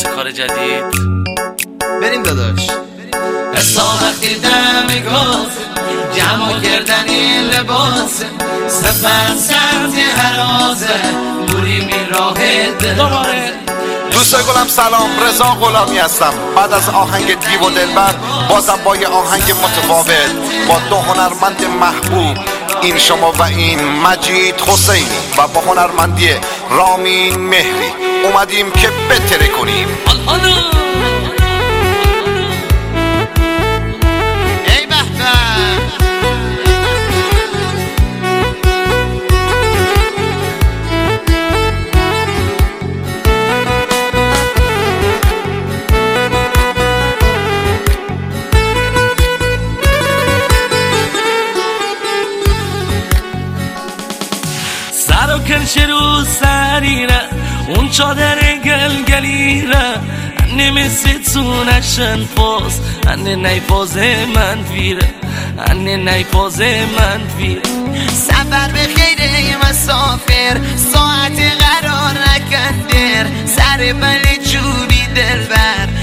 واسه کار جدید. بریم داداش. حسا وقتی دم گاز جمع کردن این لباس سفر سمت هرازه بوری می راه دوباره. دوستای گلم سلام، رضا غلامی هستم. بعد از آهنگ دیو و دلبر بازم با یه آهنگ متفاوت با دو هنرمند محبوب، این شما و این مجید حسینی و با هنرمندی رامین مهری اومدیم که بتره کنیم. ای به سر و کرش رو سریره اون چادر گلگلیره نمیسیتونشن پاس انه نیپازه من ویره انه نیپازه من ویره. سفر به خیره مسافر ساعت قرار نکندر سر بله چوبی دلبر